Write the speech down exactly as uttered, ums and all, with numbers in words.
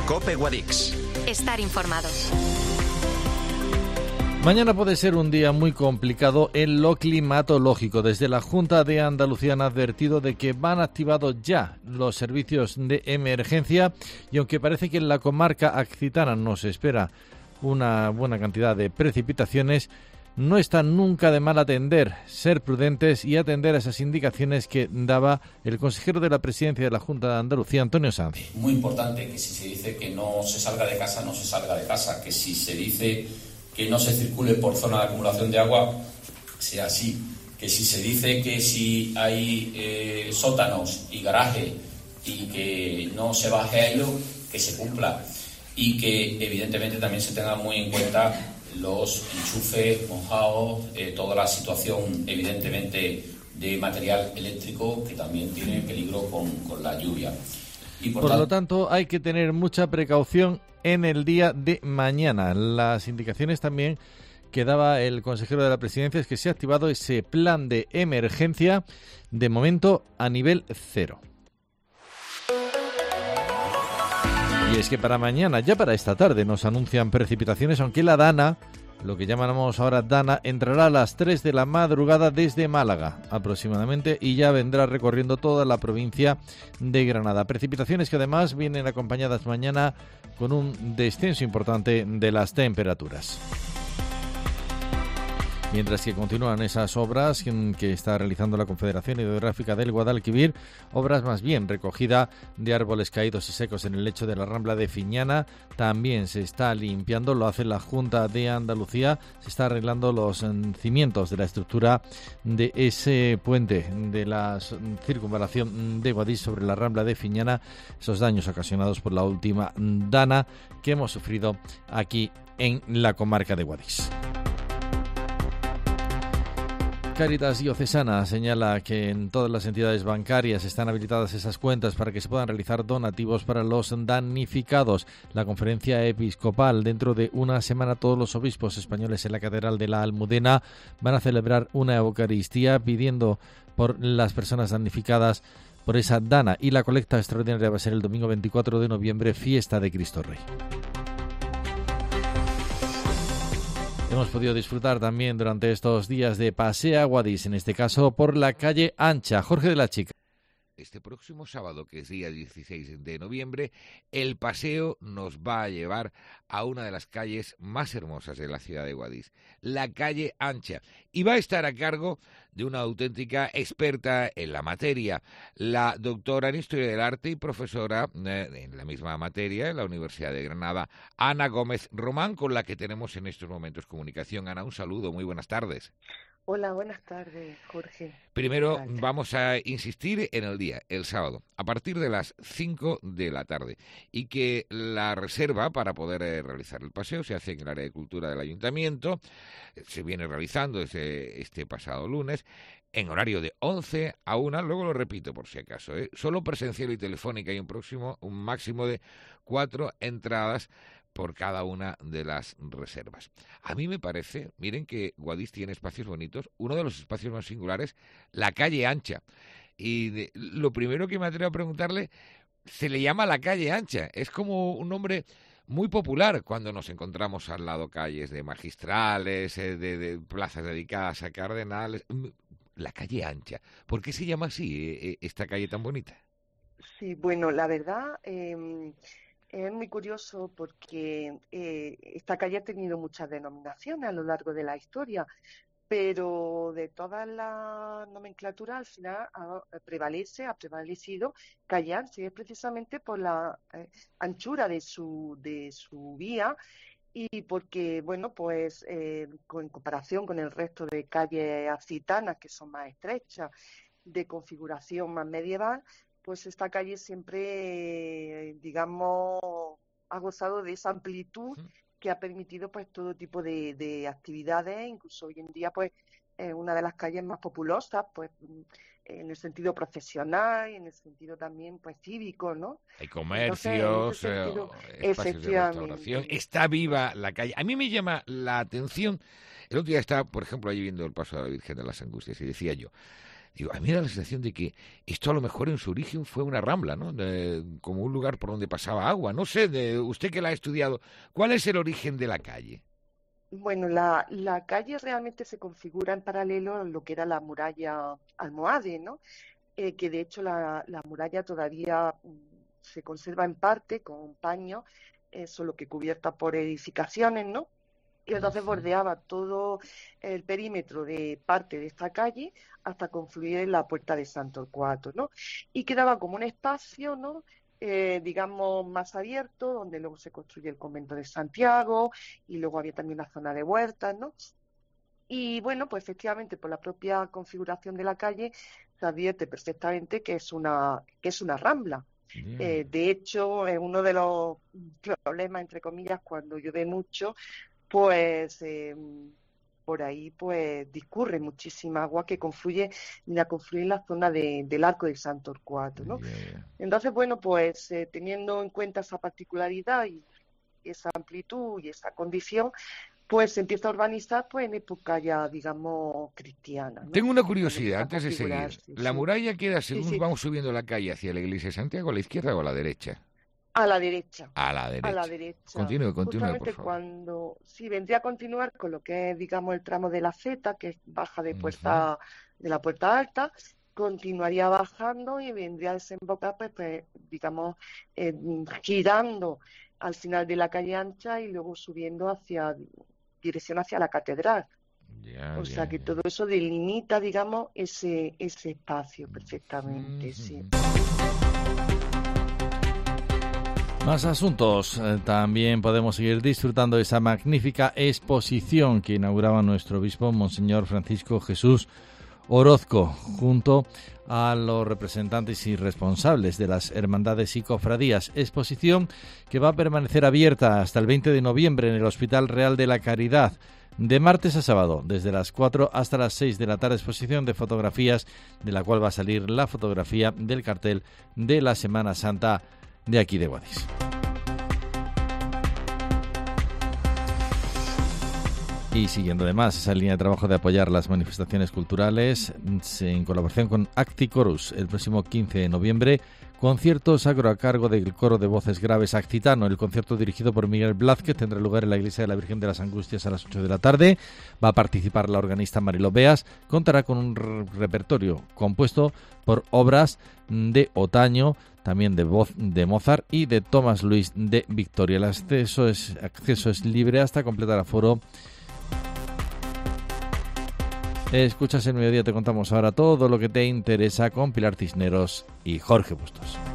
COPE Guadix. Estar informado. Mañana puede ser un día muy complicado en lo climatológico. Desde la Junta de Andalucía han advertido de que van activados ya los servicios de emergencia y aunque parece que en la comarca accitana nos espera una buena cantidad de precipitaciones, no está nunca de mal atender, ser prudentes y atender a esas indicaciones que daba el consejero de la Presidencia de la Junta de Andalucía, Antonio Sanz. Muy importante que si se dice que no se salga de casa, no se salga de casa, que si se dice que no se circule por zona de acumulación de agua, sea así, que si se dice que si hay eh, sótanos y garaje y que no se baje a ello, que se cumpla y que evidentemente también se tenga muy en cuenta los enchufes mojados, eh, toda la situación evidentemente de material eléctrico que también tiene peligro con, con la lluvia. Y por, por tal... lo tanto, hay que tener mucha precaución en el día de mañana. Las indicaciones también que daba el consejero de la Presidencia es que se ha activado ese plan de emergencia, de momento a nivel cero. Y es que para mañana, ya para esta tarde, nos anuncian precipitaciones, aunque la Dana, lo que llamamos ahora Dana, entrará a las tres de la madrugada desde Málaga aproximadamente y ya vendrá recorriendo toda la provincia de Granada. Precipitaciones que además vienen acompañadas mañana con un descenso importante de las temperaturas. Mientras que continúan esas obras que está realizando la Confederación Hidrográfica del Guadalquivir, obras más bien recogida de árboles caídos y secos en el lecho de la Rambla de Fiñana, también se está limpiando, lo hace la Junta de Andalucía, se está arreglando los cimientos de la estructura de ese puente de la circunvalación de Guadix sobre la Rambla de Fiñana, esos daños ocasionados por la última dana que hemos sufrido aquí en la comarca de Guadix. Cáritas Diocesana señala que en todas las entidades bancarias están habilitadas esas cuentas para que se puedan realizar donativos para los damnificados. La conferencia episcopal, dentro de una semana, todos los obispos españoles en la Catedral de la Almudena van a celebrar una Eucaristía pidiendo por las personas damnificadas por esa dana, y la colecta extraordinaria va a ser el domingo veinticuatro de noviembre, fiesta de Cristo Rey. Hemos podido disfrutar también durante estos días de Pasea Guadix, en este caso por la calle Ancha. Jorge de la Chica. Este próximo sábado, que es día dieciséis de noviembre, el paseo nos va a llevar a una de las calles más hermosas de la ciudad de Guadix, la calle Ancha, y va a estar a cargo de una auténtica experta en la materia, la doctora en Historia del Arte y profesora eh, en la misma materia en la Universidad de Granada, Ana Gómez Román, con la que tenemos en estos momentos comunicación. Ana, un saludo, muy buenas tardes. Hola, buenas tardes, Jorge. Primero vamos a insistir en el día, el sábado, a partir de las cinco de la tarde, y que la reserva para poder eh, realizar el paseo se hace en el área de cultura del ayuntamiento, se viene realizando desde este pasado lunes, en horario de once a una, luego lo repito por si acaso, ¿eh? Solo presencial y telefónica, y un próximo, un máximo de cuatro entradas por cada una de las reservas. A mí me parece, miren que Guadix tiene espacios bonitos, uno de los espacios más singulares, la calle Ancha. Y de, lo primero que me atrevo a preguntarle, se le llama la calle Ancha, es como un nombre muy popular cuando nos encontramos al lado calles de magistrales, de, de plazas dedicadas a cardenales. La calle Ancha, ¿por qué se llama así esta calle tan bonita? Sí, bueno, la verdad... Eh... Es muy curioso porque eh, esta calle ha tenido muchas denominaciones a lo largo de la historia, pero de todas las nomenclaturas al final ha, prevalece, ha prevalecido calle Ancha, y es precisamente por la eh, anchura de su, de su vía y porque, bueno, pues eh, en comparación con el resto de calles accitanas, que son más estrechas, de configuración más medieval, pues esta calle siempre, digamos, ha gozado de esa amplitud que ha permitido pues todo tipo de, de actividades, incluso hoy en día pues es una de las calles más populosas, pues en el sentido profesional y en el sentido también pues cívico, ¿no? Hay comercios, Entonces, sentido, eh, espacios de restauración, está viva la calle. A mí me llama la atención, el otro día estaba, por ejemplo, allí viendo el paso de la Virgen de las Angustias y decía yo, Digo, a mí me da la sensación de que esto a lo mejor en su origen fue una rambla, ¿no? De, como un lugar por donde pasaba agua. No sé, de, usted que la ha estudiado, ¿cuál es el origen de la calle? Bueno, la, la calle realmente se configura en paralelo a lo que era la muralla almohade, ¿no? Eh, que de hecho la, la muralla todavía se conserva en parte con paño, eh, solo que cubierta por edificaciones, ¿no? Y entonces bordeaba todo el perímetro de parte de esta calle hasta confluir en la Puerta de San Torcuato, ¿no? Y quedaba como un espacio, ¿no? Eh, digamos, más abierto, donde luego se construye el convento de Santiago y luego había también una zona de huertas, ¿no? Y bueno, pues efectivamente por la propia configuración de la calle se advierte perfectamente que es una, que es una rambla. Eh, de hecho, es uno de los problemas, entre comillas, cuando llueve mucho, pues eh, por ahí pues discurre muchísima agua que confluye, mira, confluye en la zona de, del Arco de San Torcuato, ¿no? Yeah. Entonces, bueno, pues eh, teniendo en cuenta esa particularidad y esa amplitud y esa condición, pues se empieza a urbanizar pues en época ya, digamos, cristiana, ¿no? Tengo una curiosidad antes de seguir. Sí, ¿La sí. muralla queda, según sí, sí. vamos subiendo la calle hacia la iglesia de Santiago, a la izquierda o a la derecha? A la derecha. A la derecha. A la derecha. Continúe, continúe, Justamente por favor. cuando, sí, vendría a continuar con lo que es, digamos, el tramo de la Z, que baja de puerta, uh-huh. de la Puerta Alta, continuaría bajando y vendría a desembocar, pues, pues digamos, eh, girando al final de la calle ancha y luego subiendo hacia, dirección hacia la catedral. Ya, o ya, sea que ya. todo eso delimita, digamos, ese, ese espacio perfectamente, uh-huh. sí. Más asuntos. Eh, también podemos seguir disfrutando de esa magnífica exposición que inauguraba nuestro obispo, Monseñor Francisco Jesús Orozco, junto a los representantes y responsables de las hermandades y cofradías. Exposición que va a permanecer abierta hasta el veinte de noviembre en el Hospital Real de la Caridad, de martes a sábado, desde las cuatro hasta las seis de la tarde. Exposición de fotografías, de la cual va a salir la fotografía del cartel de la Semana Santa de aquí de Guadix. Y siguiendo además esa línea de trabajo de apoyar las manifestaciones culturales, en colaboración con Acticorus, el próximo quince de noviembre, concierto sacro a cargo del coro de voces graves Accitano. El concierto, dirigido por Miguel Blázquez, tendrá lugar en la iglesia de la Virgen de las Angustias a las ocho de la tarde. Va a participar la organista Marilo Beas. Contará con un re- repertorio compuesto por obras de Otaño, también de voz de Mozart y de Tomás Luis de Victoria. El acceso es, acceso es libre hasta completar aforo. Escuchas El Mediodía, te contamos ahora todo lo que te interesa con Pilar Cisneros y Jorge Bustos.